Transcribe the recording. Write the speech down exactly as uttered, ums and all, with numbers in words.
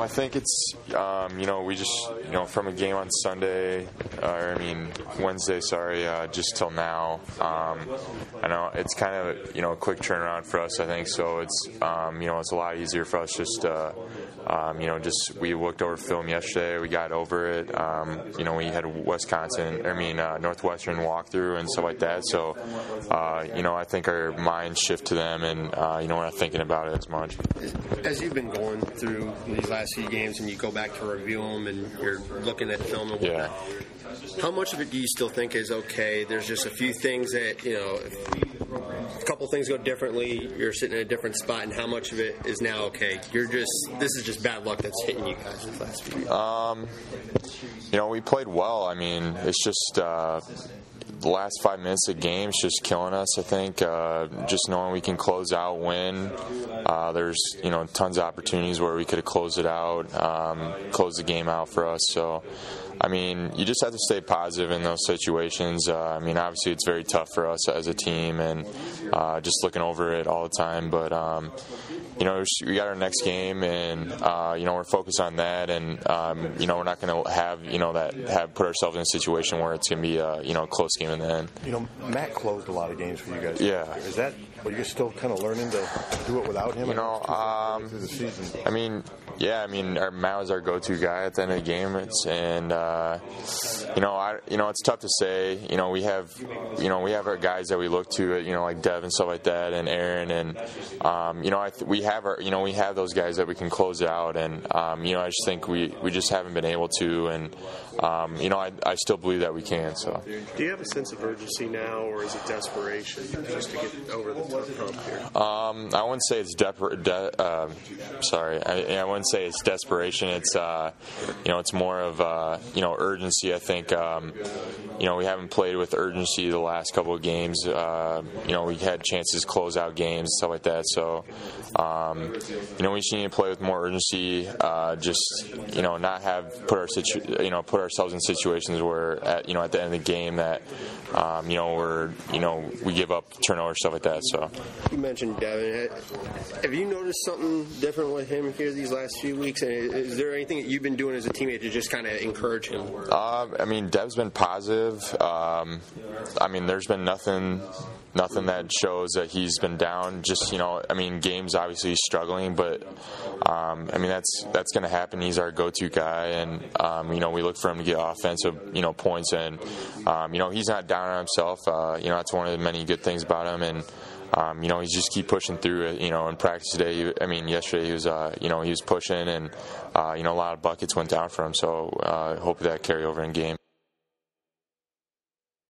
I think it's, um, you know, we just, you know, from a game on Sunday, uh, or I mean, Wednesday, sorry, uh, just till now, um, I know it's kind of, you know, a quick turnaround for us, I think, so it's, um, you know, it's a lot easier for us just, uh, um, you know, just, we looked over film yesterday, we got over it, um, you know, we had Wisconsin, I mean, uh, Northwestern walkthrough and stuff like that, so, uh, you know, I think our minds shift to them, and, uh, you know, we're not thinking about it as much. As you've been going through these last few games and you go back to review them and you're looking at film and whatnot, yeah. How much of it do you still think is okay? There's just a few things that, you know, if a couple things go differently, you're sitting in a different spot, and how much of it is now okay? You're just, this is just bad luck that's hitting you guys these last few years. Um, you know, we played well. I mean, it's just, uh, the last five minutes of the game is just killing us, I think. Uh, just knowing we can close out, win. Uh, there's, you know, tons of opportunities where we could have closed it out, um, closed the game out for us. So, I mean, you just have to stay positive in those situations. Uh, I mean, obviously it's very tough for us as a team, and uh, just looking over it all the time. But, um, you know, we got our next game, and uh, you know, we're focused on that, and um, you know, we're not going to have, you know, that have put ourselves in a situation where it's going to be a, you know, a close game in the end. You know, Matt closed a lot of games for you guys. Yeah. Is that, well, you're still kind of learning to do it without him? You know, um, through the season. I mean, yeah, I mean, our, Matt was our go-to guy at the end of the game, it's, and uh, you know, I, you know, it's tough to say. You know, we have, you know, we have our guys that we look to, you know, like Dev and stuff like that, and Aaron, and um, you know, I th- we have our, you know, we have those guys that we can close it out, and um, you know, I just think we, we just haven't been able to, and um, you know, I, I still believe that we can. So, do you have a sense of urgency now, or is it desperation just to get over the tough hump here? Um, I wouldn't say it's dep- de- uh, sorry, I, I wouldn't say it's desperation. It's uh, you know, it's more of uh, you know, urgency. I think um, you know, we haven't played with urgency the last couple of games. Uh, you know, we had chances to close out games, stuff like that. So, um, you know, we just need to play with more urgency. Uh, just, you know, not have put our situ- you know, put ourselves in situations where at, you know, at the end of the game that um, you know, we're, you know, we give up turnover, stuff like that. So you mentioned Devin. Have you noticed something different with him here these last few weeks? And is there anything that you've been doing as a teammate to just kind of encourage him? Uh, I mean, Dev's been positive. Um, I mean, there's been nothing. Nothing that shows that he's been down. Just, you know, I mean, games obviously he's struggling, but um, I mean, that's that's going to happen. He's our go-to guy, and um, you know, we look for him to get offensive, you know, points, and um, you know, he's not down on himself. Uh, you know, that's one of the many good things about him, and um, you know, he's just keep pushing through it. You know, in practice today, he, I mean, yesterday he was, uh, you know, he was pushing, and uh, you know, a lot of buckets went down for him. So uh, I hope that carry over in game.